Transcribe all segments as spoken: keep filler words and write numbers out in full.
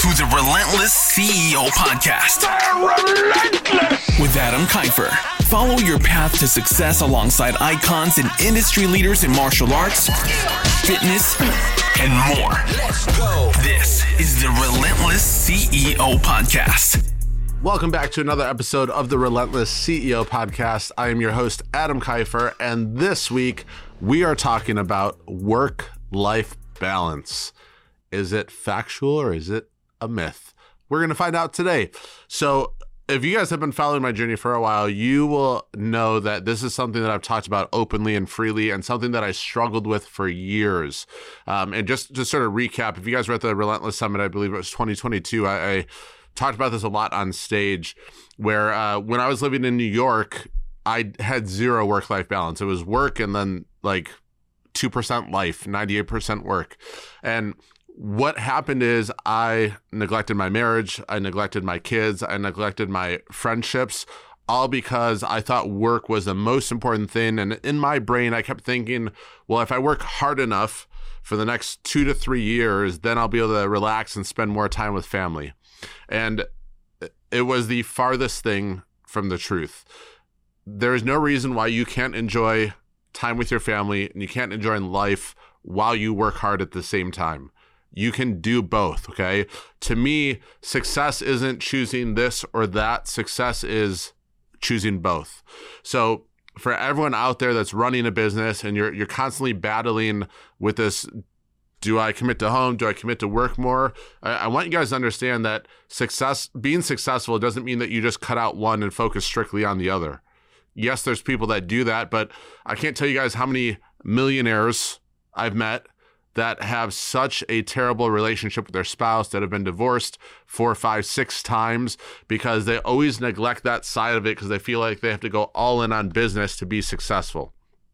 to the Relentless C E O Podcast. Relentless! With Adam Kiefer. Follow your path to success alongside icons and industry leaders in martial arts, fitness, and more. Let's go. This is the Relentless C E O Podcast. Welcome back to another episode of the Relentless C E O Podcast. I am your host, Adam Kiefer, and this week we are talking about work-life balance. Is it factual or is it a myth? We're going to find out today. So if you guys have been following my journey for a while, you will know that this is something that I've talked about openly and freely and something that I struggled with for years. Um, and just to sort of recap, if you guys were at the Relentless Summit, I believe it was twenty twenty-two, I, I talked about this a lot on stage where uh, when I was living in New York, I had zero work-life balance. It was work and then like two percent life, ninety-eight percent work. And what happened is I neglected my marriage, I neglected my kids, I neglected my friendships, all because I thought work was the most important thing. And in my brain, I kept thinking, well, if I work hard enough for the next two to three years, then I'll be able to relax and spend more time with family. And it was the farthest thing from the truth. There is no reason why you can't enjoy time with your family and you can't enjoy life while you work hard at the same time. You can do both, okay? To me, success isn't choosing this or that. Success is choosing both. So for everyone out there that's running a business and you're you're constantly battling with this, do I commit to home? Do I commit to work more? I, I want you guys to understand that success, being successful doesn't mean that you just cut out one and focus strictly on the other. Yes, there's people that do that, but I can't tell you guys how many millionaires I've met that have such a terrible relationship with their spouse, that have been divorced four, five, six times because they always neglect that side of it because they feel like they have to go all in on business to be successful.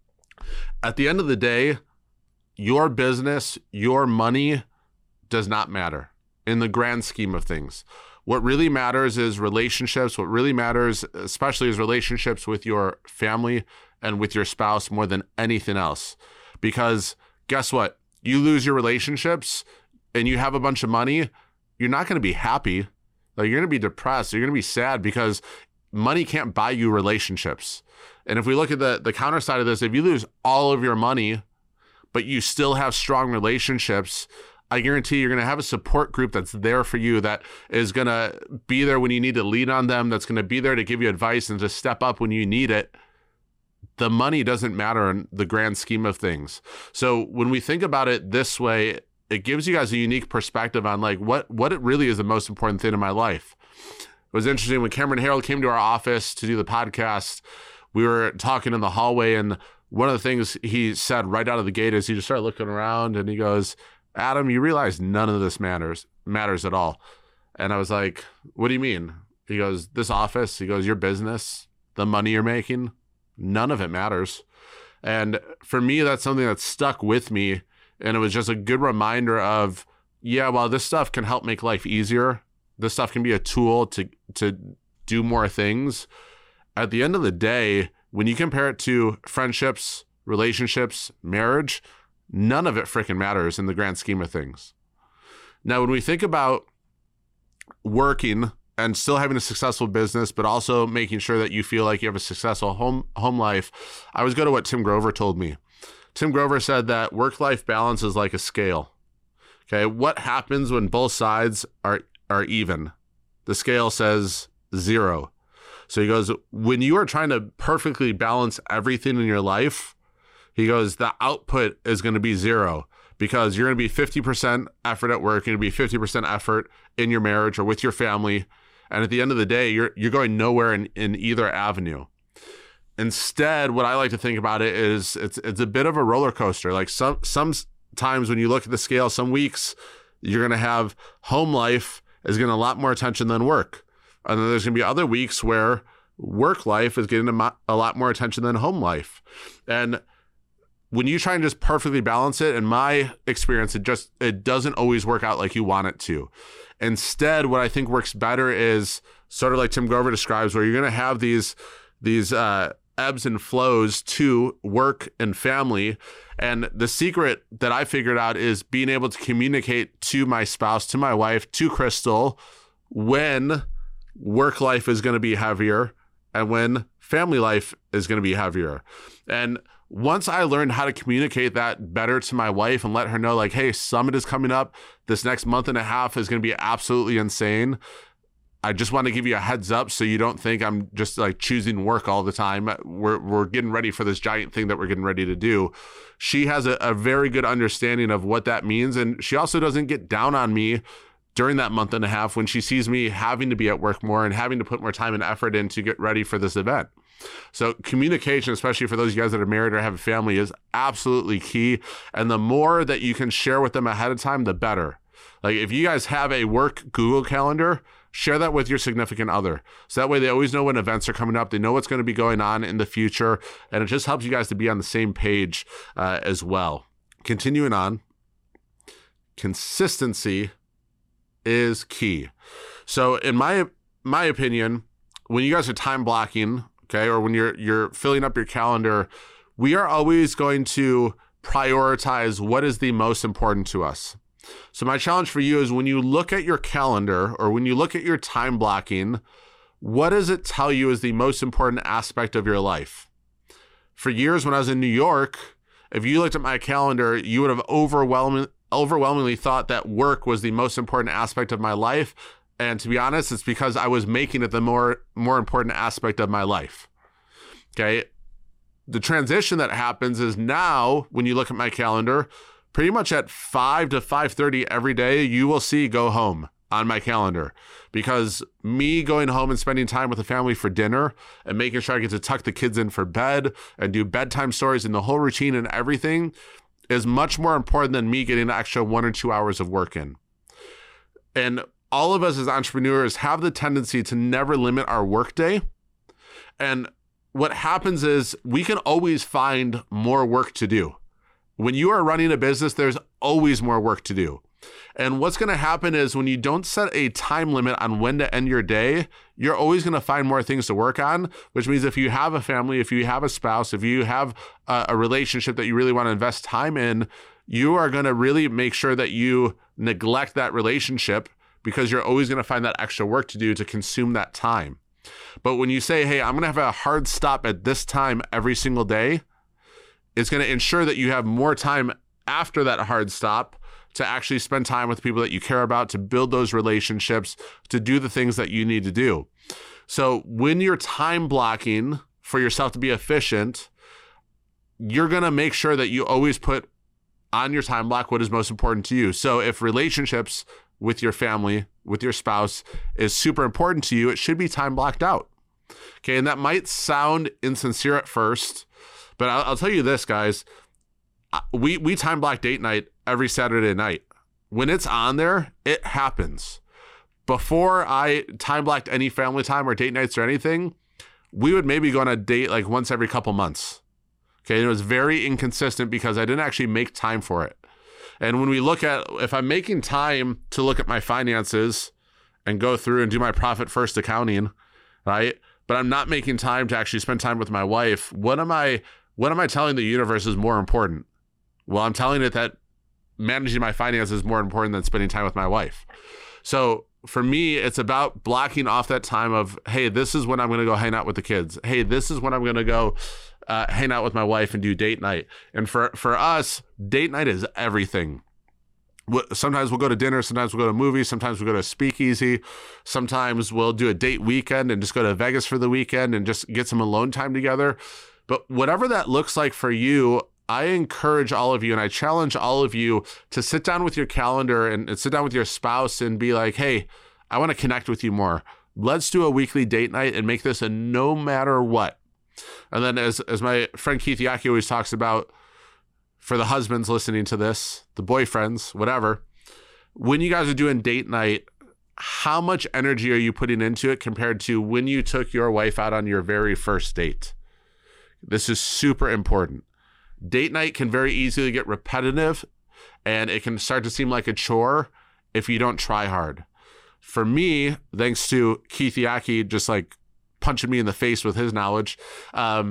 At the end of the day, your business, your money does not matter in the grand scheme of things. What really matters is relationships. What really matters, especially, is relationships with your family and with your spouse more than anything else. Because guess what? You lose your relationships and you have a bunch of money, you're not going to be happy. Like, you're going to be depressed. You're going to be sad because money can't buy you relationships. And if we look at the, the counter side of this, if you lose all of your money, but you still have strong relationships, I guarantee you're going to have a support group that's there for you, that is going to be there when you need to lean on them, that's going to be there to give you advice and to step up when you need it. The money doesn't matter in the grand scheme of things. So when we think about it this way, it gives you guys a unique perspective on like what, what it really is the most important thing in my life. It was interesting when Cameron Harold came to our office to do the podcast, we were talking in the hallway, and one of the things he said right out of the gate is he just started looking around and he goes, Adam, you realize none of this matters, matters at all. And I was like, what do you mean? He goes, this office, he goes, your business, the money you're making, none of it matters. And for me, that's something that stuck with me. And it was just a good reminder of, yeah, while this stuff can help make life easier, this stuff can be a tool to to do more things. At the end of the day, when you compare it to friendships, relationships, marriage, none of it freaking matters in the grand scheme of things. Now, when we think about working and still having a successful business, but also making sure that you feel like you have a successful home home life, I always go to what Tim Grover told me. Tim Grover said that work-life balance is like a scale. Okay, what happens when both sides are are even? The scale says zero. So he goes, when you are trying to perfectly balance everything in your life, he goes, the output is going to be zero. Because you're going to be fifty percent effort at work, you're going to be fifty percent effort in your marriage or with your family. And at the end of the day, you're you're going nowhere in, in either avenue. Instead, what I like to think about it is it's it's a bit of a roller coaster. Like some sometimes when you look at the scale, some weeks you're going to have home life is getting a lot more attention than work. And then there's going to be other weeks where work life is getting a, mo- a lot more attention than home life. And when you try and just perfectly balance it, in my experience, it just it doesn't always work out like you want it to. Instead, what I think works better is sort of like Tim Grover describes, where you're going to have these these uh, ebbs and flows to work and family. And the secret that I figured out is being able to communicate to my spouse, to my wife, to Crystal, when work life is going to be heavier and when family life is going to be heavier. And once I learned how to communicate that better to my wife and let her know, like, hey, Summit is coming up. This next month and a half is going to be absolutely insane. I just want to give you a heads up so you don't think I'm just like choosing work all the time. We're we're getting ready for this giant thing that we're getting ready to do. She has a, a very good understanding of what that means. And she also doesn't get down on me during that month and a half when she sees me having to be at work more and having to put more time and effort in to get ready for this event. So communication, especially for those of you guys that are married or have a family, is absolutely key. And the more that you can share with them ahead of time, the better. Like if you guys have a work Google Calendar, share that with your significant other. So that way they always know when events are coming up. They know what's going to be going on in the future. And it just helps you guys to be on the same page uh, as well. Continuing on, consistency is key. So in my my opinion, when you guys are time blocking, okay, or when you're you're filling up your calendar, we are always going to prioritize what is the most important to us. So my challenge for you is when you look at your calendar or when you look at your time blocking, what does it tell you is the most important aspect of your life? For years when I was in New York, if you looked at my calendar, you would have overwhelming, overwhelmingly thought that work was the most important aspect of my life. And to be honest, it's because I was making it the more, more important aspect of my life. Okay. The transition that happens is now when you look at my calendar, pretty much at five to five thirty every day, you will see go home on my calendar, because me going home and spending time with the family for dinner and making sure I get to tuck the kids in for bed and do bedtime stories and the whole routine and everything is much more important than me getting an extra one or two hours of work in. And all of us as entrepreneurs have the tendency to never limit our workday. And what happens is we can always find more work to do. When you are running a business, there's always more work to do. And what's going to happen is when you don't set a time limit on when to end your day, you're always going to find more things to work on, which means if you have a family, if you have a spouse, if you have a, a relationship that you really want to invest time in, you are going to really make sure that you neglect that relationship because you're always going to find that extra work to do to consume that time. But when you say, hey, I'm going to have a hard stop at this time every single day, it's going to ensure that you have more time after that hard stop to actually spend time with people that you care about, to build those relationships, to do the things that you need to do. So when you're time blocking for yourself to be efficient, you're going to make sure that you always put on your time block what is most important to you. So if relationships with your family, with your spouse is super important to you, it should be time blocked out. Okay, and that might sound insincere at first, but I'll, I'll tell you this, guys. We we time block date night every Saturday night. When it's on there, it happens. Before I time blocked any family time or date nights or anything, we would maybe go on a date like once every couple months. Okay, and it was very inconsistent because I didn't actually make time for it. And when we look at, if I'm making time to look at my finances and go through and do my profit first accounting, right? But I'm not making time to actually spend time with my wife. What am I, what am I telling the universe is more important? Well, I'm telling it that managing my finances is more important than spending time with my wife. So for me, it's about blocking off that time of, hey, this is when I'm going to go hang out with the kids. Hey, this is when I'm going to go uh, hang out with my wife and do date night. And for, for us, date night is everything. Sometimes we'll go to dinner. Sometimes we'll go to movies. Sometimes we'll go to a speakeasy. Sometimes we'll do a date weekend and just go to Vegas for the weekend and just get some alone time together. But whatever that looks like for you, I encourage all of you and I challenge all of you to sit down with your calendar and, and sit down with your spouse and be like, hey, I want to connect with you more. Let's do a weekly date night and make this a no matter what. And then as, as my friend Keith Yaki always talks about, for the husbands listening to this, the boyfriends, whatever, when you guys are doing date night, how much energy are you putting into it compared to when you took your wife out on your very first date? This is super important. Date night can very easily get repetitive and it can start to seem like a chore if you don't try hard. For me, thanks to Keith Yaki just like punching me in the face with his knowledge, um,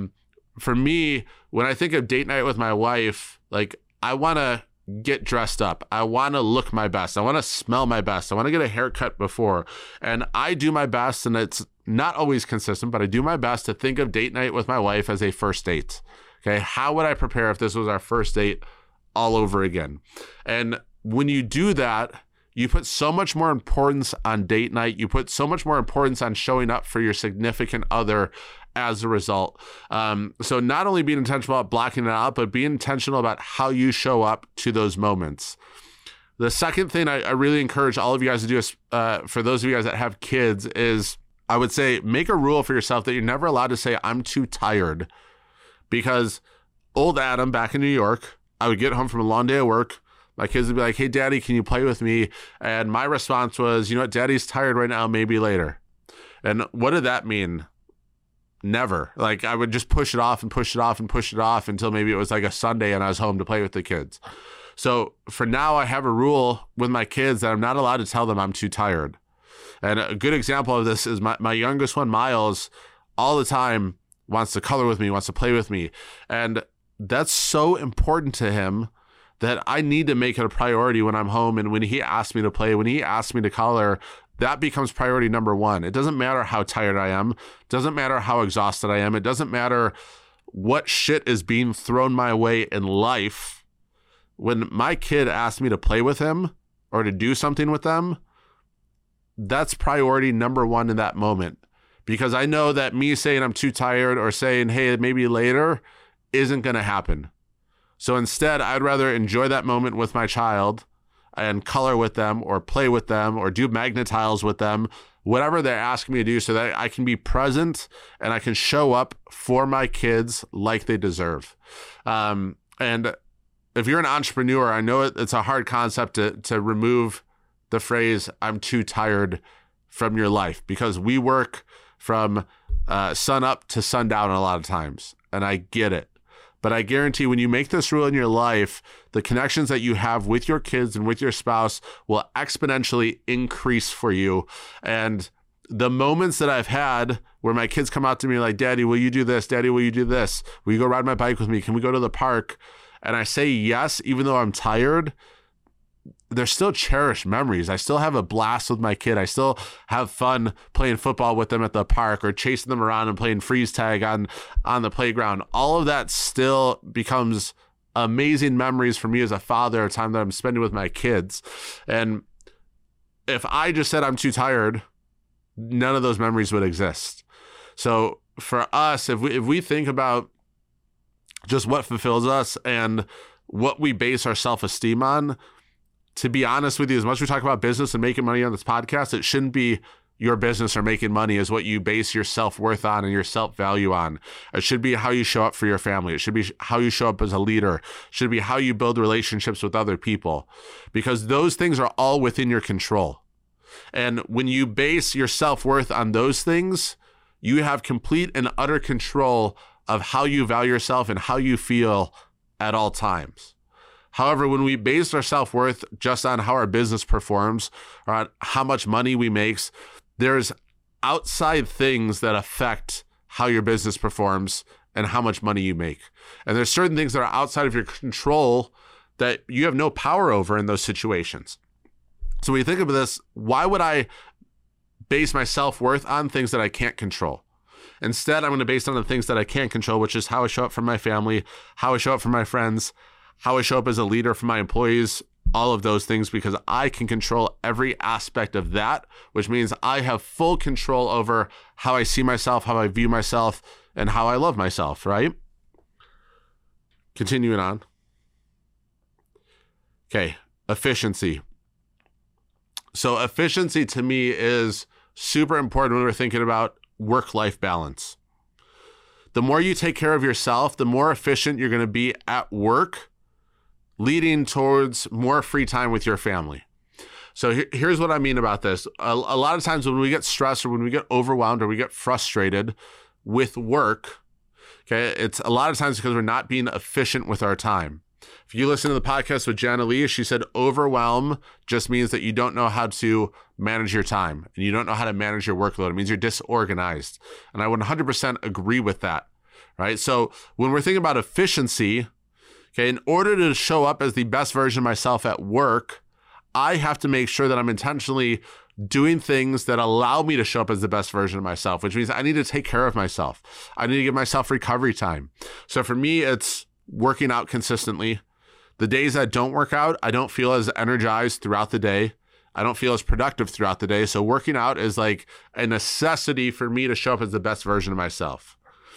for me, when I think of date night with my wife, like I want to get dressed up. I want to look my best. I want to smell my best. I want to get a haircut before. And I do my best, and it's not always consistent, but I do my best to think of date night with my wife as a first date. Okay. How would I prepare if this was our first date all over again? And when you do that, you put so much more importance on date night. You put so much more importance on showing up for your significant other as a result. Um, so not only being intentional about blocking it out, but be intentional about how you show up to those moments. The second thing I, I really encourage all of you guys to do is, uh, for those of you guys that have kids, is I would say make a rule for yourself that you're never allowed to say, I'm too tired. Because old Adam back in New York, I would get home from a long day of work. My kids would be like, hey, Daddy, can you play with me? And my response was, you know what, Daddy's tired right now, maybe later. And what did that mean? Never. Like I would just push it off and push it off and push it off until maybe it was like a Sunday and I was home to play with the kids. So for now, I have a rule with my kids that I'm not allowed to tell them I'm too tired. And a good example of this is my, my youngest one, Miles, all the time wants to color with me, wants to play with me. And that's so important to him that I need to make it a priority when I'm home. And when he asks me to play, when he asks me to color, that becomes priority number one. It doesn't matter how tired I am. It doesn't matter how exhausted I am. It doesn't matter what shit is being thrown my way in life. When my kid asks me to play with him or to do something with them, that's priority number one in that moment. Because I know that me saying I'm too tired or saying, hey, maybe later isn't going to happen. So instead, I'd rather enjoy that moment with my child and color with them or play with them or do magnet tiles with them, whatever they're asking me to do, so that I can be present and I can show up for my kids like they deserve. Um, and if you're an entrepreneur, I know it's a hard concept to, to remove the phrase, I'm too tired from your life, because we work from uh, sun up to sundown a lot of times. And I get it. But I guarantee when you make this rule in your life, the connections that you have with your kids and with your spouse will exponentially increase for you. And the moments that I've had where my kids come out to me like, Daddy, will you do this? Daddy, will you do this? Will you go ride my bike with me? Can we go to the park? And I say yes, even though I'm tired. They're still cherished memories. I still have a blast with my kid. I still have fun playing football with them at the park or chasing them around and playing freeze tag on, on the playground. All of that still becomes amazing memories for me as a father, a time that I'm spending with my kids. And if I just said I'm too tired, none of those memories would exist. So for us, if we if we think about just what fulfills us and what we base our self-esteem on, to be honest with you, as much as we talk about business and making money on this podcast, it shouldn't be your business or making money is what you base your self-worth on and your self-value on. It should be how you show up for your family. It should be how you show up as a leader. It should be how you build relationships with other people, because those things are all within your control. And when you base your self-worth on those things, you have complete and utter control of how you value yourself and how you feel at all times. However, when we base our self-worth just on how our business performs or on how much money we make, there's outside things that affect how your business performs and how much money you make. And there's certain things that are outside of your control that you have no power over in those situations. So when you think of this, why would I base my self-worth on things that I can't control? Instead, I'm going to base it on the things that I can control, which is how I show up for my family, how I show up for my friends, how I show up as a leader for my employees, all of those things, because I can control every aspect of that, which means I have full control over how I see myself, how I view myself, and how I love myself, right? Continuing on. Okay, efficiency. So efficiency to me is super important when we're thinking about work-life balance. The more you take care of yourself, the more efficient you're going to be at work, leading towards more free time with your family. So here, here's what I mean about this. A, a lot of times when we get stressed or when we get overwhelmed or we get frustrated with work, okay, it's a lot of times because we're not being efficient with our time. If you listen to the podcast with Jana Lee, she said overwhelm just means that you don't know how to manage your time and you don't know how to manage your workload. It means you're disorganized. And I would one hundred percent agree with that. right? So when we're thinking about efficiency, okay, in order to show up as the best version of myself at work, I have to make sure that I'm intentionally doing things that allow me to show up as the best version of myself, which means I need to take care of myself. I need to give myself recovery time. So for me, it's working out consistently. The days that don't work out, I don't feel as energized throughout the day. I don't feel as productive throughout the day. So working out is like a necessity for me to show up as the best version of myself.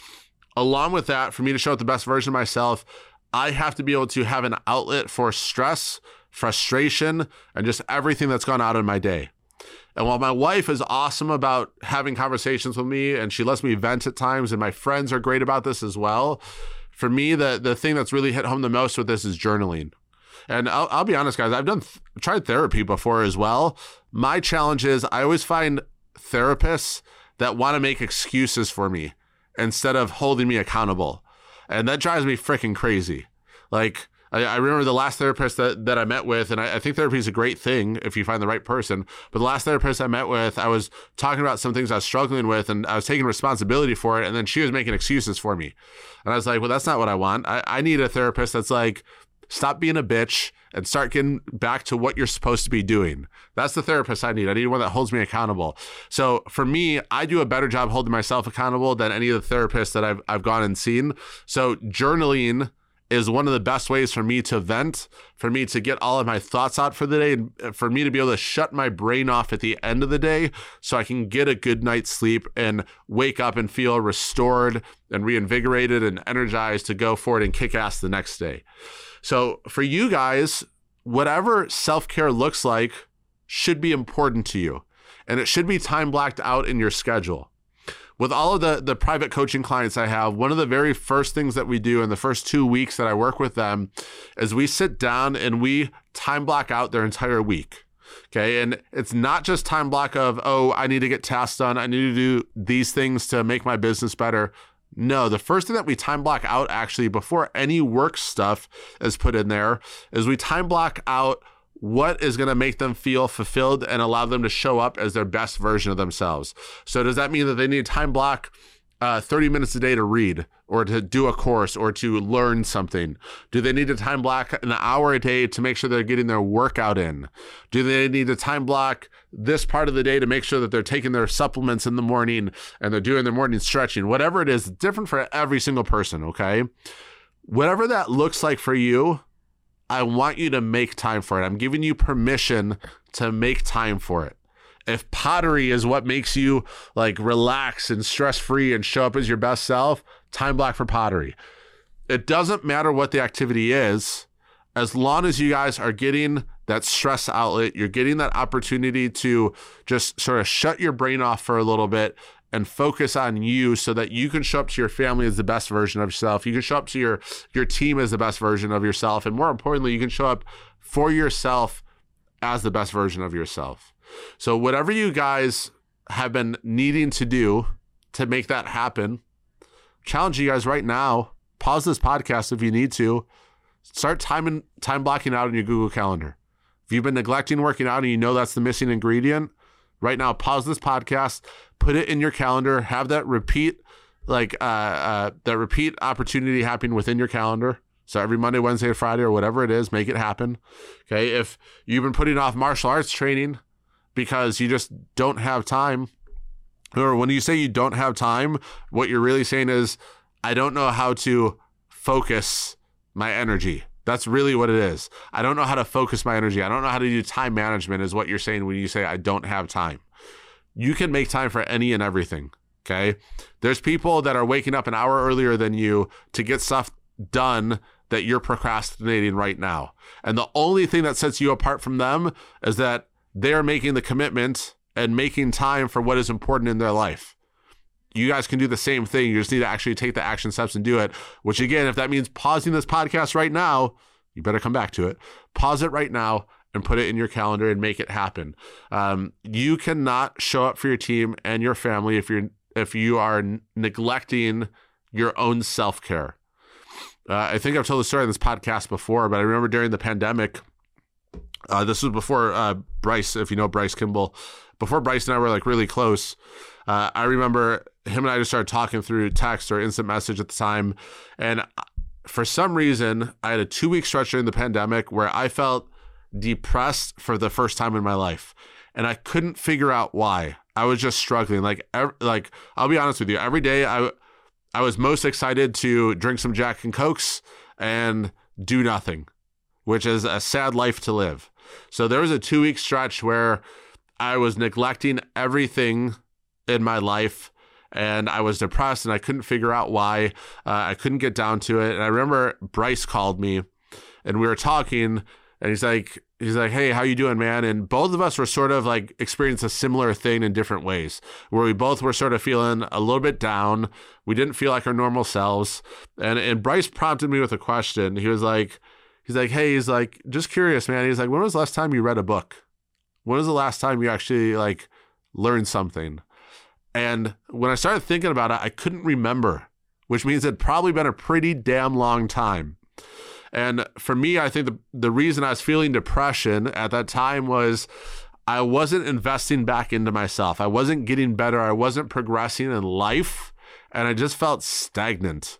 Along with that, for me to show up the best version of myself, I have to be able to have an outlet for stress, frustration, and just everything that's gone out in my day. And while my wife is awesome about having conversations with me and she lets me vent at times, and my friends are great about this as well, for me, the, the thing that's really hit home the most with this is journaling. And I'll, I'll be honest, guys, I've done th- tried therapy before as well. My challenge is I always find therapists that want to make excuses for me instead of holding me accountable. And that drives me freaking crazy. Like, I, I remember the last therapist that, that I met with, and I, I think therapy is a great thing if you find the right person, but the last therapist I met with, I was talking about some things I was struggling with, and I was taking responsibility for it, and then she was making excuses for me. And I was like, well, that's not what I want. I, I need a therapist that's like, stop being a bitch and start getting back to what you're supposed to be doing. That's the therapist I need. I need one that holds me accountable. So for me, I do a better job holding myself accountable than any of the therapists that I've I've gone and seen. So journaling is one of the best ways for me to vent, for me to get all of my thoughts out for the day, and for me to be able to shut my brain off at the end of the day so I can get a good night's sleep and wake up and feel restored and reinvigorated and energized to go forward and kick ass the next day. So for you guys, whatever self-care looks like should be important to you, and it should be time blocked out in your schedule. With all of the, the private coaching clients I have, one of the very first things that we do in the first two weeks that I work with them is we sit down and we time block out their entire week. Okay. And it's not just time block of, oh, I need to get tasks done. I need to do these things to make my business better. No, the first thing that we time block out actually before any work stuff is put in there is we time block out what is going to make them feel fulfilled and allow them to show up as their best version of themselves. So does that mean that they need to time block uh, thirty minutes a day to read or to do a course or to learn something? Do they need to time block an hour a day to make sure they're getting their workout in? Do they need to time block this part of the day to make sure that they're taking their supplements in the morning and they're doing their morning stretching? Whatever it is, it's different for every single person, okay? Whatever that looks like for you, I want you to make time for it. I'm giving you permission to make time for it. If pottery is what makes you like relax and stress-free and show up as your best self, time block for pottery. It doesn't matter what the activity is, as long as you guys are getting that stress outlet, you're getting that opportunity to just sort of shut your brain off for a little bit and focus on you so that you can show up to your family as the best version of yourself. You can show up to your, your team as the best version of yourself. And more importantly, you can show up for yourself as the best version of yourself. So whatever you guys have been needing to do to make that happen, challenge you guys right now, pause this podcast if you need to, start time, time blocking out in your Google Calendar. If you've been neglecting working out and you know that's the missing ingredient, right now, pause this podcast, put it in your calendar, have that repeat, like uh, uh, that repeat opportunity happening within your calendar. So every Monday, Wednesday, or Friday, or whatever it is, make it happen. Okay. If you've been putting off martial arts training because you just don't have time, or when you say you don't have time, what you're really saying is, I don't know how to focus my energy. That's really what it is. I don't know how to focus my energy. I don't know how to do time management is what you're saying when you say I don't have time. You can make time for any and everything, okay? There's people that are waking up an hour earlier than you to get stuff done that you're procrastinating right now. And the only thing that sets you apart from them is that they're making the commitment and making time for what is important in their life. You guys can do the same thing. You just need to actually take the action steps and do it, which again, if that means pausing this podcast right now, you better come back to it. Pause it right now and put it in your calendar and make it happen. Um, you cannot show up for your team and your family if you're if you are n- neglecting your own self-care. Uh, I think I've told the story on this podcast before, but I remember during the pandemic, uh, this was before uh, Bryce, if you know Bryce Kimball, before Bryce and I were like really close. Uh, I remember him and I just started talking through text or instant message at the time. And for some reason, I had a two week stretch during the pandemic where I felt depressed for the first time in my life. And I couldn't figure out why. I was just struggling. Like, every, like I'll be honest with you, every day I, I was most excited to drink some Jack and Cokes and do nothing, which is a sad life to live. So there was a two week stretch where I was neglecting everything in my life, and I was depressed and I couldn't figure out why. Uh, I couldn't get down to it. And I remember Bryce called me and we were talking, and he's like, he's like, hey, how you doing, man? And both of us were sort of like experiencing a similar thing in different ways, where we both were sort of feeling a little bit down. We didn't feel like our normal selves. And, and Bryce prompted me with a question. He was like, he's like, hey, he's like, just curious, man. He's like, when was the last time you read a book? When was the last time you actually like learned something? And when I started thinking about it, I couldn't remember, which means it'd probably been a pretty damn long time. And for me, I think the, the reason I was feeling depression at that time was I wasn't investing back into myself. I wasn't getting better. I wasn't progressing in life. And I just felt stagnant.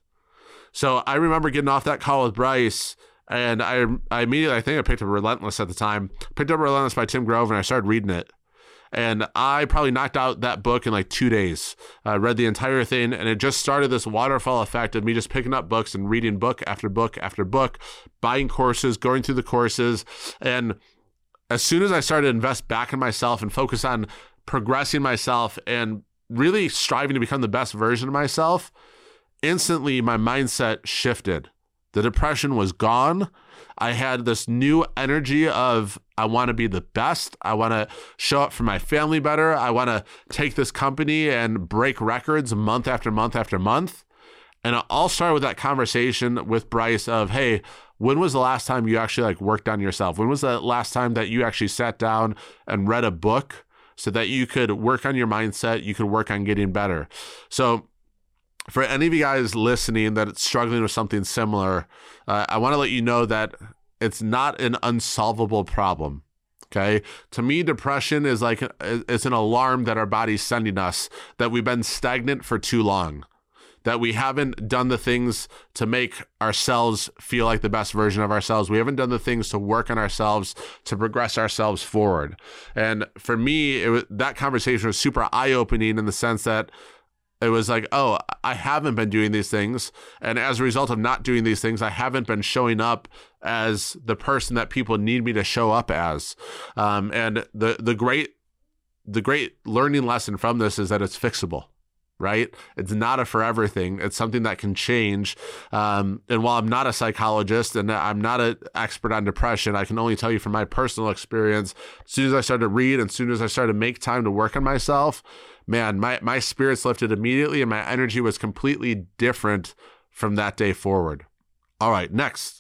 So I remember getting off that call with Bryce, and I, I immediately, I think I picked up Relentless at the time, picked up Relentless by Tim Grove, and I started reading it. And I probably knocked out that book in like two days. I read the entire thing, and it just started this waterfall effect of me just picking up books and reading book after book after book, buying courses, going through the courses. And as soon as I started to invest back in myself and focus on progressing myself and really striving to become the best version of myself, instantly my mindset shifted. The depression was gone. I had this new energy of, I want to be the best. I want to show up for my family better. I want to take this company and break records month after month after month. And it all started with that conversation with Bryce of, hey, when was the last time you actually like worked on yourself? When was the last time that you actually sat down and read a book so that you could work on your mindset, you could work on getting better? So for any of you guys listening that is struggling with something similar, uh, I want to let you know that it's not an unsolvable problem. Okay. To me, depression is like, it's an alarm that our body's sending us that we've been stagnant for too long, that we haven't done the things to make ourselves feel like the best version of ourselves. We haven't done the things to work on ourselves, to progress ourselves forward. And for me, it was, that conversation was super eye-opening in the sense that it was like, oh, I haven't been doing these things. And as a result of not doing these things, I haven't been showing up as the person that people need me to show up as. Um, and the the great the great learning lesson from this is that it's fixable, right? It's not a forever thing. It's something that can change. Um, and while I'm not a psychologist and I'm not an expert on depression, I can only tell you from my personal experience, as soon as I started to read and as soon as I started to make time to work on myself, man, my, my spirits lifted immediately and my energy was completely different from that day forward. All right, next.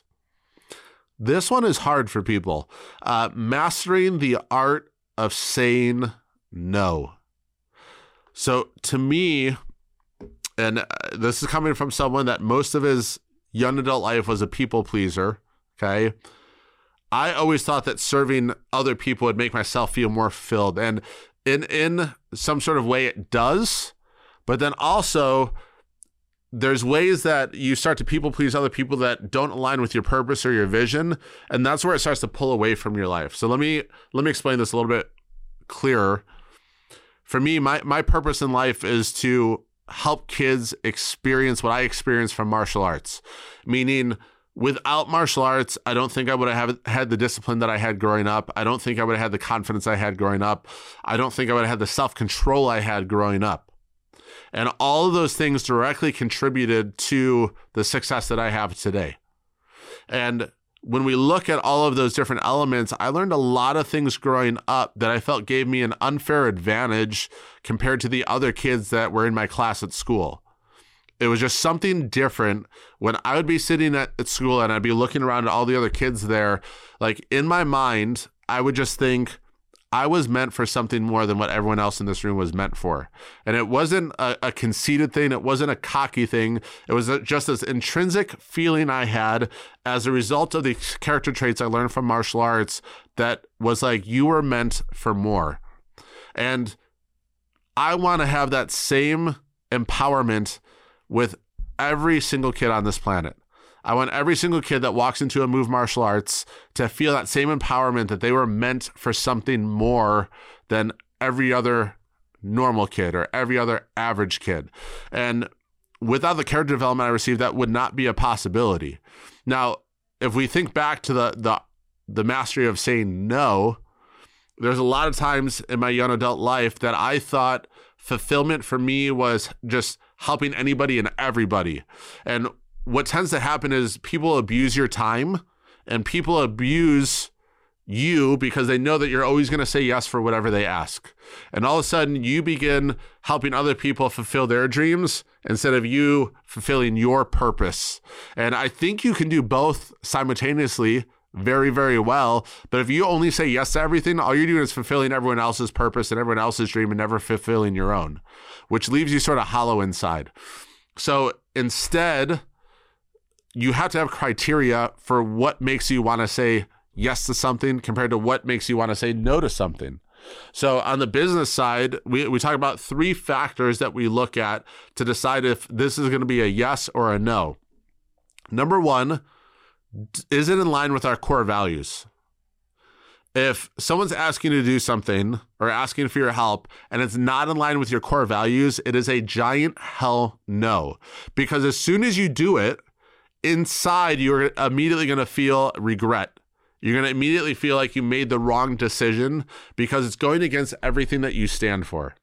This one is hard for people. Uh, mastering the art of saying no. So to me, and this is coming from someone that most of his young adult life was a people pleaser, okay? I always thought that serving other people would make myself feel more fulfilled. And in in some sort of way it does, but then also there's ways that you start to people please other people that don't align with your purpose or your vision, and that's where it starts to pull away from your life. So let me let me explain this a little bit clearer. For me, my, my purpose in life is to help kids experience what I experienced from martial arts. Meaning, without martial arts, I don't think I would have had the discipline that I had growing up. I don't think I would have had the confidence I had growing up. I don't think I would have had the self-control I had growing up. And all of those things directly contributed to the success that I have today. And when we look at all of those different elements, I learned a lot of things growing up that I felt gave me an unfair advantage compared to the other kids that were in my class at school. It was just something different when I would be sitting at, at school and I'd be looking around at all the other kids there. Like in my mind, I would just think I was meant for something more than what everyone else in this room was meant for. And it wasn't a, a conceited thing. It wasn't a cocky thing. It was just this intrinsic feeling I had as a result of the character traits I learned from martial arts that was like, you were meant for more. And I want to have that same empowerment with every single kid on this planet. I want every single kid that walks into a Move Martial Arts to feel that same empowerment, that they were meant for something more than every other normal kid or every other average kid. And without the character development I received, that would not be a possibility. Now, if we think back to the the the mastery of saying no, there's a lot of times in my young adult life that I thought fulfillment for me was just helping anybody and everybody. And what tends to happen is people abuse your time and people abuse you because they know that you're always going to say yes for whatever they ask. And all of a sudden you begin helping other people fulfill their dreams instead of you fulfilling your purpose. And I think you can do both simultaneously very, very well. But if you only say yes to everything, all you're doing is fulfilling everyone else's purpose and everyone else's dream and never fulfilling your own, which leaves you sort of hollow inside. So instead, you have to have criteria for what makes you want to say yes to something compared to what makes you want to say no to something. So on the business side, we, we talk about three factors that we look at to decide if this is going to be a yes or a no. Number one, is it in line with our core values? If someone's asking you to do something or asking for your help and it's not in line with your core values, it is a giant hell no. Because as soon as you do it, inside, you're immediately going to feel regret. You're going to immediately feel like you made the wrong decision because it's going against everything that you stand for.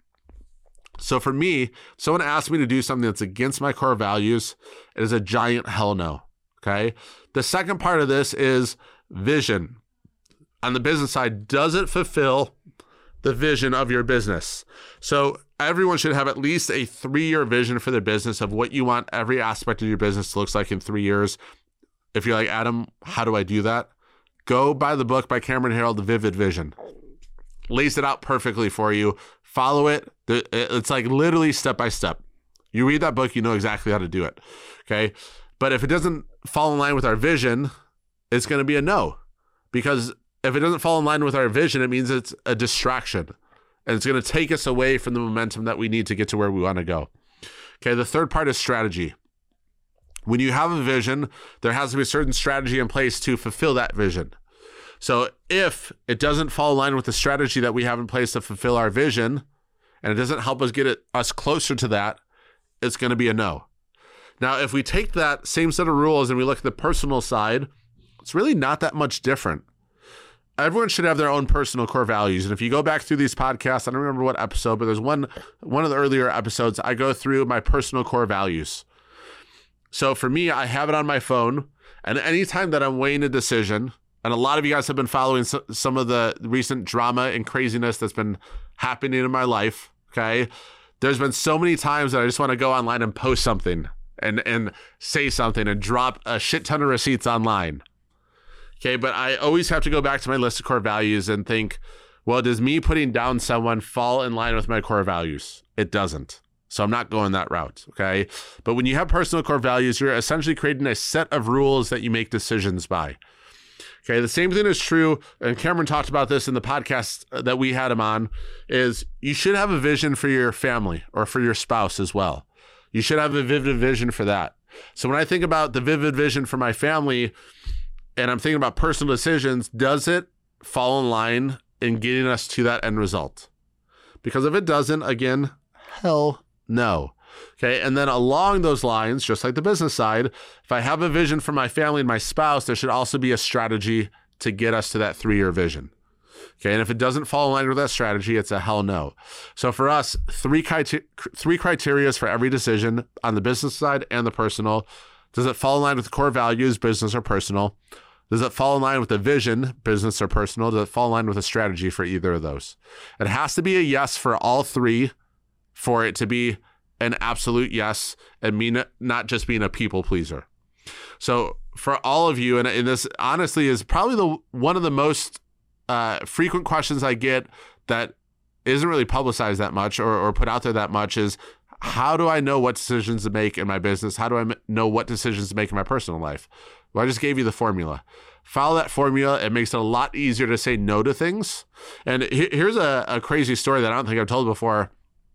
So for me, someone asks me to do something that's against my core values, it is a giant hell no. Okay. The second part of this is vision. On the business side, does it fulfill the vision of your business? So everyone should have at least a three-year vision for their business of what you want every aspect of your business to look like in three years. If you're like, Adam, how do I do that? Go buy the book by Cameron Herold, The Vivid Vision. Lays it out perfectly for you. Follow it. It's like literally step by step. You read that book, you know exactly how to do it. Okay. But if it doesn't fall in line with our vision, it's going to be a no. Because if it doesn't fall in line with our vision, it means it's a distraction. And it's going to take us away from the momentum that we need to get to where we want to go. Okay, the third part is strategy. When you have a vision, there has to be a certain strategy in place to fulfill that vision. So if it doesn't fall in line with the strategy that we have in place to fulfill our vision, and it doesn't help us get it, us closer to that, it's going to be a no. Now, if we take that same set of rules and we look at the personal side, it's really not that much different. Everyone should have their own personal core values. And if you go back through these podcasts, I don't remember what episode, but there's one, one of the earlier episodes, I go through my personal core values. So for me, I have it on my phone. And anytime that I'm weighing a decision, and a lot of you guys have been following some of the recent drama and craziness that's been happening in my life, okay? There's been so many times that I just want to go online and post something and, and say something and drop a shit ton of receipts online. Okay, but I always have to go back to my list of core values and think, well, does me putting down someone fall in line with my core values? It doesn't. So I'm not going that route, okay? But when you have personal core values, you're essentially creating a set of rules that you make decisions by. Okay, the same thing is true, and Cameron talked about this in the podcast that we had him on, is you should have a vision for your family or for your spouse as well. You should have a vivid vision for that. So when I think about the vivid vision for my family, and I'm thinking about personal decisions, does it fall in line in getting us to that end result? Because if it doesn't, again, hell no. Okay, and then along those lines, just like the business side, if I have a vision for my family and my spouse, there should also be a strategy to get us to that three-year vision. Okay, and if it doesn't fall in line with that strategy, it's a hell no. So for us, three criteria, three criteria for every decision on the business side and the personal. Does it fall in line with the core values, business or personal? Does it fall in line with the vision, business or personal? Does it fall in line with a strategy for either of those? It has to be a yes for all three for it to be an absolute yes and mean not just being a people pleaser. So for all of you, and, and this honestly is probably the one of the most uh, frequent questions I get that isn't really publicized that much or, or put out there that much is, how do I know what decisions to make in my business? How do I know what decisions to make in my personal life? Well, I just gave you the formula. Follow that formula. It makes it a lot easier to say no to things. And here's a, a crazy story that I don't think I've told before.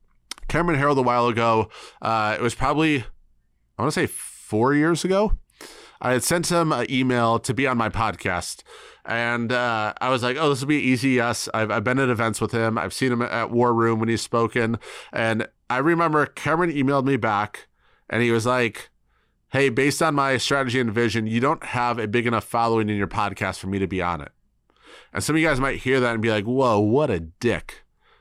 Cameron Herold a while ago, uh, it was probably, I want to say four years ago, I had sent him an email to be on my podcast. And uh, I was like, oh, this will be easy. Yes, I've, I've been at events with him. I've seen him at War Room when he's spoken. And I remember Cameron emailed me back and he was like, hey, based on my strategy and vision, you don't have a big enough following in your podcast for me to be on it. And some of you guys might hear that and be like, whoa, what a dick.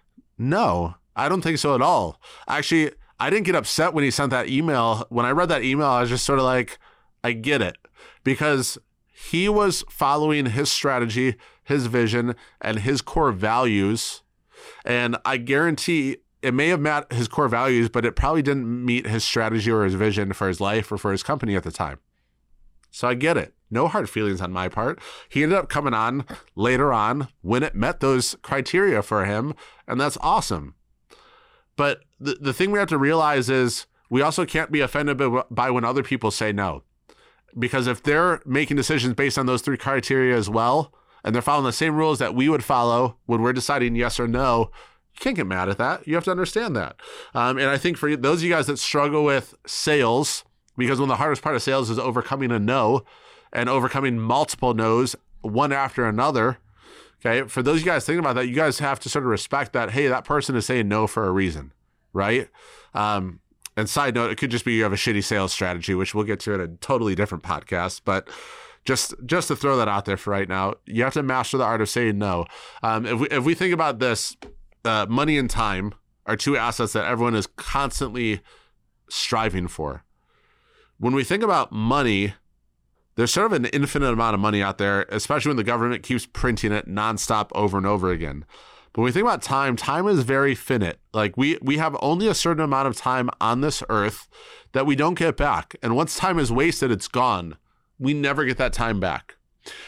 No, I don't think so at all. Actually, I didn't get upset when he sent that email. When I read that email, I was just sort of like, I get it. Because he was following his strategy, his vision, and his core values. And I guarantee it may have met his core values, but it probably didn't meet his strategy or his vision for his life or for his company at the time. So I get it. No hard feelings on my part. He ended up coming on later on when it met those criteria for him, and that's awesome. But the, the thing we have to realize is we also can't be offended by, by when other people say no. Because if they're making decisions based on those three criteria as well, and they're following the same rules that we would follow when we're deciding yes or no, you can't get mad at that. You have to understand that. Um, and I think for those of you guys that struggle with sales, because one of the hardest part of sales is overcoming a no and overcoming multiple no's, one after another. Okay. For those of you guys thinking about that, you guys have to sort of respect that, hey, that person is saying no for a reason, right? Um, and side note, it could just be you have a shitty sales strategy, which we'll get to in a totally different podcast. But just just to throw that out there for right now, you have to master the art of saying no. Um, if we if we think about this, uh, money and time are two assets that everyone is constantly striving for. When we think about money, there's sort of an infinite amount of money out there, especially when the government keeps printing it nonstop over and over again. But when we think about time, time is very finite. Like we we have only a certain amount of time on this earth that we don't get back. And once time is wasted, it's gone. We never get that time back.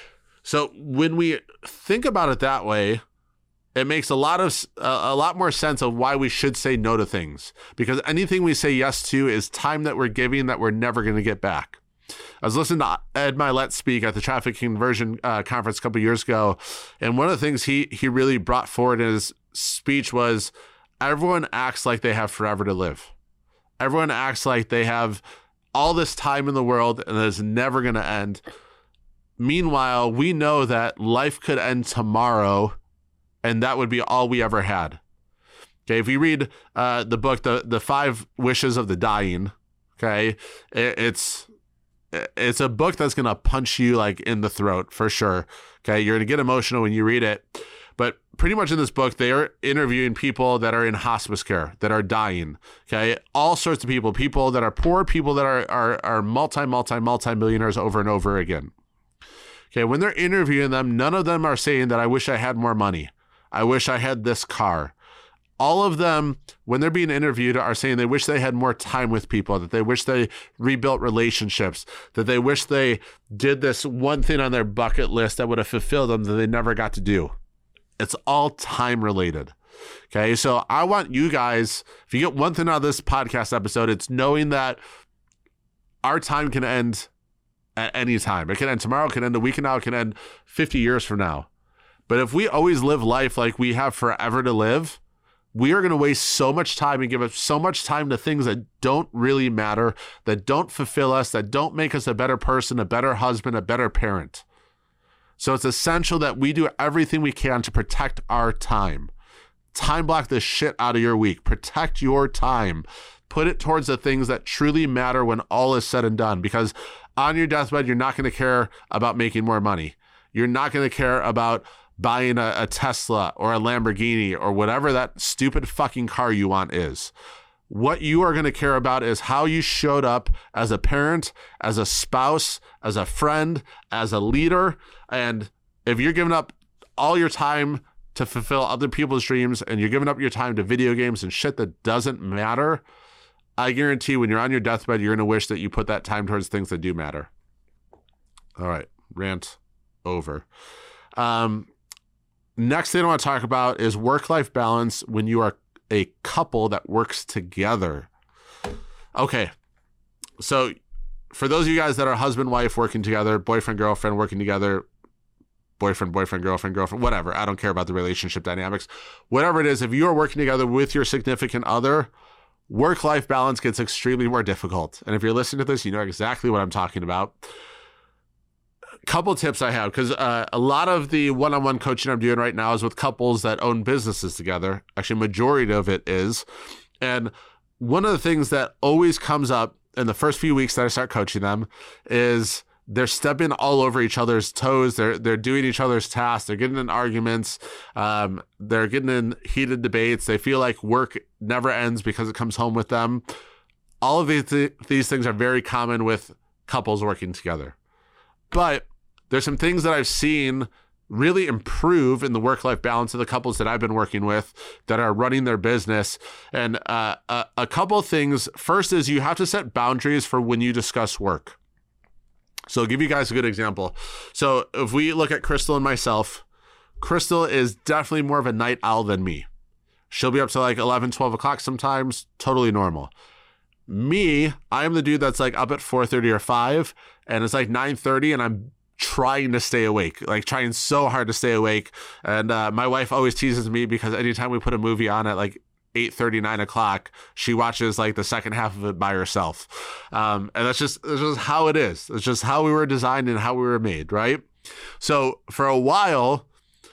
So when we think about it that way, it makes a lot of uh, a lot more sense of why we should say no to things. Because anything we say yes to is time that we're giving that we're never going to get back. I was listening to Ed Mylett speak at the Traffic Conversion uh, Conference a couple years ago, and one of the things he he really brought forward in his speech was everyone acts like they have forever to live. Everyone acts like they have all this time in the world and it's never going to end. Meanwhile, we know that life could end tomorrow, and that would be all we ever had. Okay, if you read uh, the book, the the Five Wishes of the Dying, okay, it, it's it's a book that's gonna punch you like in the throat for sure. Okay, you're gonna get emotional when you read it, but pretty much in this book, they are interviewing people that are in hospice care, that are dying. Okay, all sorts of people, people that are poor, people that are are are multi multi multi millionaires over and over again. Okay, when they're interviewing them, none of them are saying that I wish I had more money. I wish I had this car. All of them, when they're being interviewed, are saying they wish they had more time with people, that they wish they rebuilt relationships, that they wish they did this one thing on their bucket list that would have fulfilled them that they never got to do. It's all time related. Okay, so I want you guys, if you get one thing out of this podcast episode, it's knowing that our time can end at any time. It can end tomorrow, it can end a week from now, it can end fifty years from now. But if we always live life like we have forever to live, we are going to waste so much time and give up so much time to things that don't really matter, that don't fulfill us, that don't make us a better person, a better husband, a better parent. So it's essential that we do everything we can to protect our time. Time block the shit out of your week. Protect your time. Put it towards the things that truly matter when all is said and done. Because on your deathbed, you're not going to care about making more money. You're not going to care about buying a, a Tesla or a Lamborghini or whatever that stupid fucking car you want is. What you are going to care about is how you showed up as a parent, as a spouse, as a friend, as a leader. And if you're giving up all your time to fulfill other people's dreams and you're giving up your time to video games and shit that doesn't matter, I guarantee when you're on your deathbed, you're going to wish that you put that time towards things that do matter. All right, rant over. Um, Next thing I want to talk about is work-life balance when you are a couple that works together. Okay, so for those of you guys that are husband, wife working together, boyfriend, girlfriend working together, boyfriend, boyfriend, girlfriend, girlfriend, whatever. I don't care about the relationship dynamics. Whatever it is, if you are working together with your significant other, work-life balance gets extremely more difficult. And if you're listening to this, you know exactly what I'm talking about. Couple tips I have, because uh, a lot of the one-on-one coaching I'm doing right now is with couples that own businesses together. Actually, majority of it is. And one of the things that always comes up in the first few weeks that I start coaching them is they're stepping all over each other's toes. They're they're doing each other's tasks. They're getting in arguments. Um, they're getting in heated debates. They feel like work never ends because it comes home with them. All of these, th- these things are very common with couples working together. But there's some things that I've seen really improve in the work-life balance of the couples that I've been working with that are running their business. And uh, a, a couple of things. First is you have to set boundaries for when you discuss work. So I'll give you guys a good example. So if we look at Crystal and myself, Crystal is definitely more of a night owl than me. She'll be up to like eleven, twelve o'clock sometimes, totally normal. Me, I am the dude that's like up at four thirty or five, and it's like nine thirty, and I'm trying to stay awake, like trying so hard to stay awake. And uh, my wife always teases me because anytime we put a movie on at like eight thirty, nine o'clock, she watches like the second half of it by herself. Um, and that's just, that's just how it is. It's just how we were designed and how we were made, right? So for a while,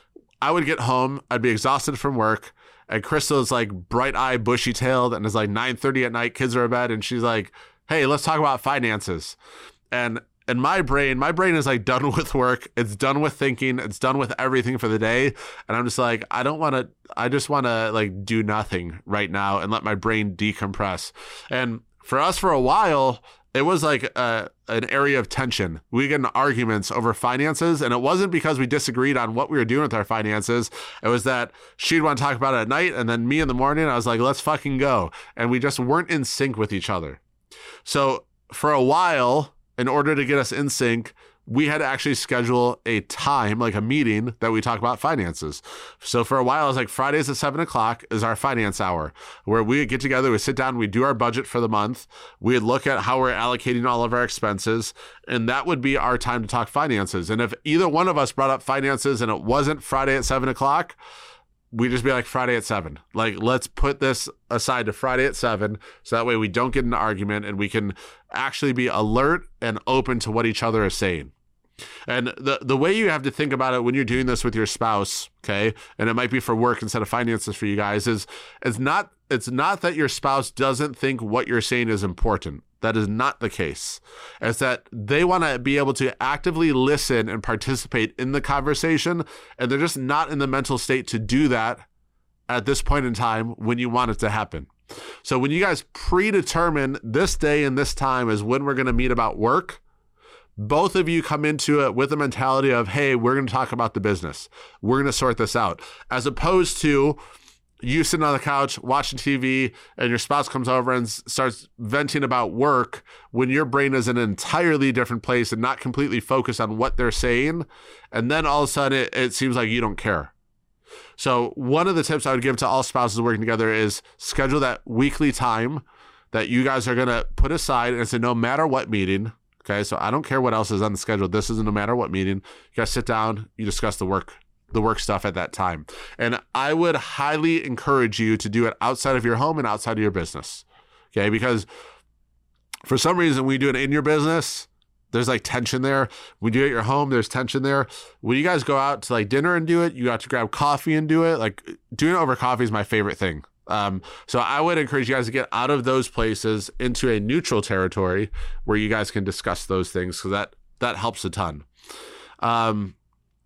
I would get home, I'd be exhausted from work, and Crystal is like bright-eyed, bushy-tailed, and it's like nine thirty at night, kids are in bed, and she's like, hey, let's talk about finances. And in my brain, my brain is like done with work. It's done with thinking. It's done with everything for the day. And I'm just like, I don't want to, I just want to like do nothing right now and let my brain decompress. And for us for a while, it was like a, an area of tension. We get in arguments over finances, and it wasn't because we disagreed on what we were doing with our finances. It was that she'd want to talk about it at night, and then me in the morning, I was like, let's fucking go. And we just weren't in sync with each other. So for a while, in order to get us in sync, we had to actually schedule a time, like a meeting, that we talk about finances. So for a while, I was like, Fridays at seven o'clock is our finance hour, where we get together, we sit down, we do our budget for the month, we'd look at how we're allocating all of our expenses, and that would be our time to talk finances. And if either one of us brought up finances and it wasn't Friday at seven o'clock, we just be like, Friday at seven. Like, let's put this aside to Friday at seven, so that way we don't get in an argument and we can actually be alert and open to what each other is saying. And the the way you have to think about it when you're doing this with your spouse, okay, and it might be for work instead of finances for you guys, is it's not it's not that your spouse doesn't think what you're saying is important. That is not the case. It's that they want to be able to actively listen and participate in the conversation, and they're just not in the mental state to do that at this point in time when you want it to happen. So when you guys predetermine this day and this time is when we're going to meet about work, both of you come into it with the mentality of, hey, we're going to talk about the business. We're going to sort this out. As opposed to you sitting on the couch watching T V and your spouse comes over and starts venting about work when your brain is in an entirely different place and not completely focused on what they're saying. And then all of a sudden it, it seems like you don't care. So one of the tips I would give to all spouses working together is schedule that weekly time that you guys are going to put aside, and say no matter what meeting. Okay, so I don't care what else is on the schedule. This is no matter what meeting. You guys sit down, you discuss the work, the work stuff at that time. And I would highly encourage you to do it outside of your home and outside of your business. Okay, because for some reason, when you do it in your business, there's like tension there. When you do it at your home, there's tension there. When you guys go out to like dinner and do it, you got to grab coffee and do it. Like doing it over coffee is my favorite thing. Um, so I would encourage you guys to get out of those places into a neutral territory where you guys can discuss those things, because that, that helps a ton. Um,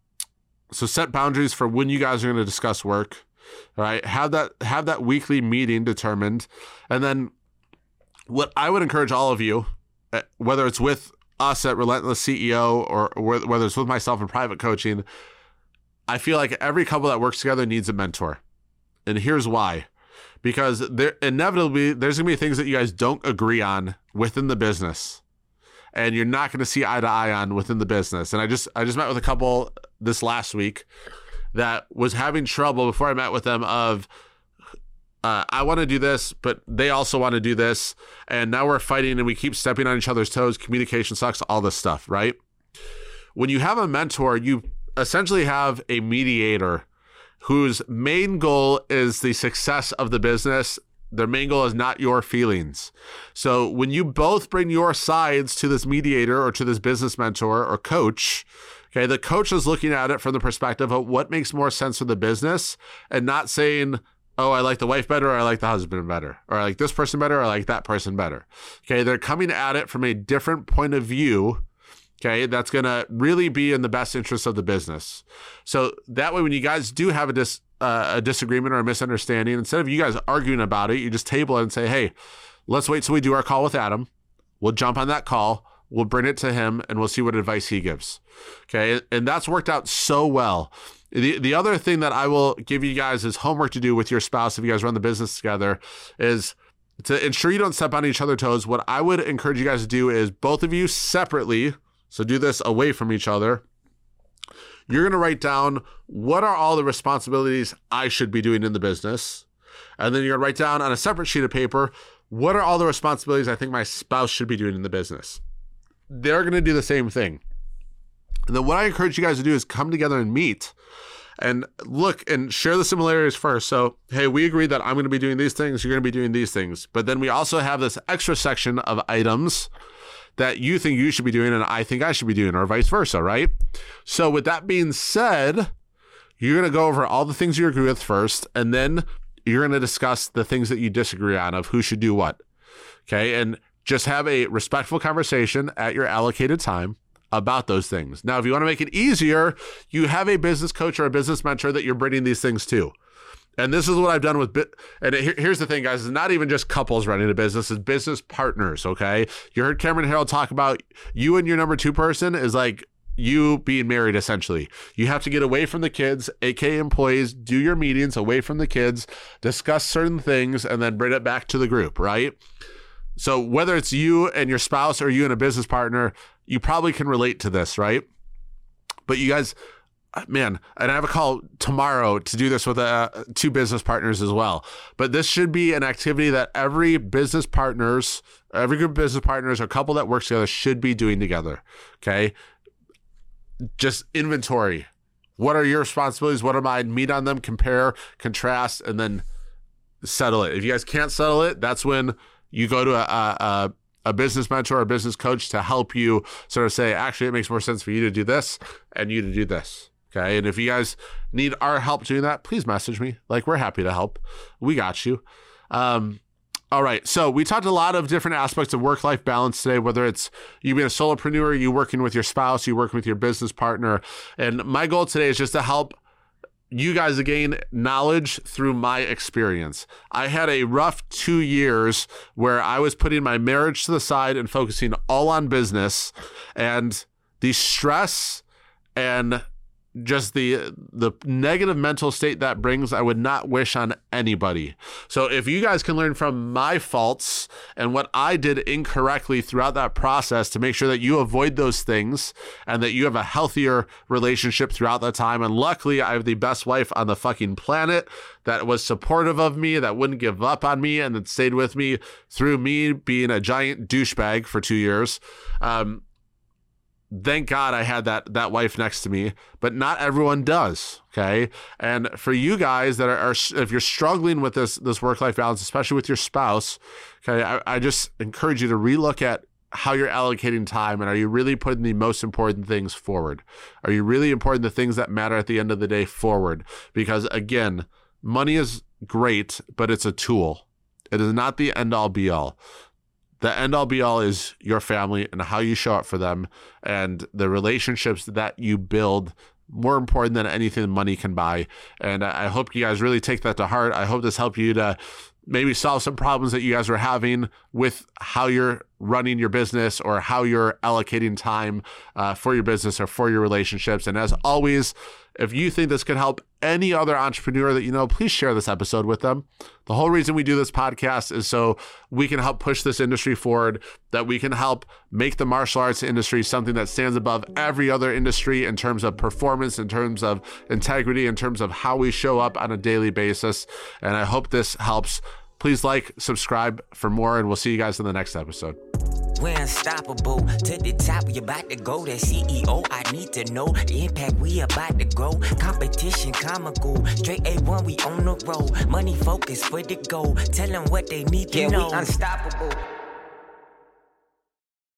so set boundaries for when you guys are going to discuss work, all right? Have that, have that weekly meeting determined. And then what I would encourage all of you, whether it's with us at Relentless C E O or whether it's with myself in private coaching, I feel like every couple that works together needs a mentor. And here's why. Because there inevitably there's gonna be things that you guys don't agree on within the business, and you're not gonna see eye to eye on within the business. And I just I just met with a couple this last week that was having trouble before I met with them of uh, I want to do this, but they also want to do this, and now we're fighting and we keep stepping on each other's toes. Communication sucks, all this stuff, right? When you have a mentor, you essentially have a mediator whose main goal is the success of the business Their main goal is not your feelings. So when you both bring your sides to this mediator or to this business mentor or coach, okay, the coach is looking at it from the perspective of what makes more sense for the business and not saying, oh, I like the wife better, or I like the husband better, or I like this person better, or I like that person better. Okay, they're coming at it from a different point of view, okay, that's going to really be in the best interest of the business. So that way, when you guys do have a, dis, uh, a disagreement or a misunderstanding, instead of you guys arguing about it, you just table it and say, hey, let's wait till we do our call with Adam. We'll jump on that call. We'll bring it to him, and we'll see what advice he gives. Okay, and that's worked out so well. The the other thing that I will give you guys as homework to do with your spouse if you guys run the business together is to ensure you don't step on each other's toes. What I would encourage you guys to do is both of you separately, so do this away from each other. You're going to write down what are all the responsibilities I should be doing in the business. And then you're going to write down on a separate sheet of paper, what are all the responsibilities I think my spouse should be doing in the business. They're going to do the same thing. And then what I encourage you guys to do is come together and meet and look and share the similarities first. So, hey, we agree that I'm going to be doing these things. You're going to be doing these things. But then we also have this extra section of items that you think you should be doing and I think I should be doing, or vice versa, right? So with that being said, you're going to go over all the things you agree with first, and then you're going to discuss the things that you disagree on of who should do what. Okay. And just have a respectful conversation at your allocated time about those things. Now, if you want to make it easier, you have a business coach or a business mentor that you're bringing these things to. And this is what I've done with, bi- and here, here's the thing, guys, it's not even just couples running a business, it's business partners, okay? You heard Cameron Herold talk about you and your number two person is like you being married, essentially. You have to get away from the kids, aka employees, do your meetings away from the kids, discuss certain things, and then bring it back to the group, right? So whether it's you and your spouse or you and a business partner, you probably can relate to this, right? But you guys, man, and I have a call tomorrow to do this with uh, two business partners as well. But this should be an activity that every business partners, every group of business partners or couple that works together should be doing together, okay? Just inventory. What are your responsibilities? What are mine? Meet on them, compare, contrast, and then settle it. If you guys can't settle it, that's when you go to a, a, a business mentor or a business coach to help you sort of say, actually, it makes more sense for you to do this and you to do this. Okay. And if you guys need our help doing that, please message me. Like, we're happy to help. We got you. Um, all right. So we talked a lot of different aspects of work-life balance today, whether it's you being a solopreneur, you working with your spouse, you working with your business partner. And my goal today is just to help you guys to gain knowledge through my experience. I had a rough two years where I was putting my marriage to the side and focusing all on business, and the stress and just the the negative mental state that brings, I would not wish on anybody. So if you guys can learn from my faults and what I did incorrectly throughout that process to make sure that you avoid those things and that you have a healthier relationship throughout that time. And luckily, I have the best wife on the fucking planet that was supportive of me, that wouldn't give up on me, and that stayed with me through me being a giant douchebag for two years. Um, Thank God I had that that wife next to me, but not everyone does, okay? And for you guys that are, are if you're struggling with this this work-life balance, especially with your spouse, okay, I, I just encourage you to relook at how you're allocating time, and are you really putting the most important things forward? Are you really important the things that matter at the end of the day forward? Because again, money is great, but it's a tool. It is not the end-all be-all. The end-all be-all is your family and how you show up for them and the relationships that you build, more important than anything money can buy. And I hope you guys really take that to heart. I hope this helped you to maybe solve some problems that you guys were having with how you're running your business or how you're allocating time uh, for your business or for your relationships. And as always, if you think this can help any other entrepreneur that you know, please share this episode with them. The whole reason we do this podcast is so we can help push this industry forward, that we can help make the martial arts industry something that stands above every other industry in terms of performance, in terms of integrity, in terms of how we show up on a daily basis. And I hope this helps. Please like, subscribe for more, and we'll see you guys in the next episode. We're unstoppable. To the top, we about to go. That C E O, I need to know the impact we about to grow. Competition comical. Straight A one, we on the road. Money focus for the goal. Tell them what they need to yeah, know. We unstoppable.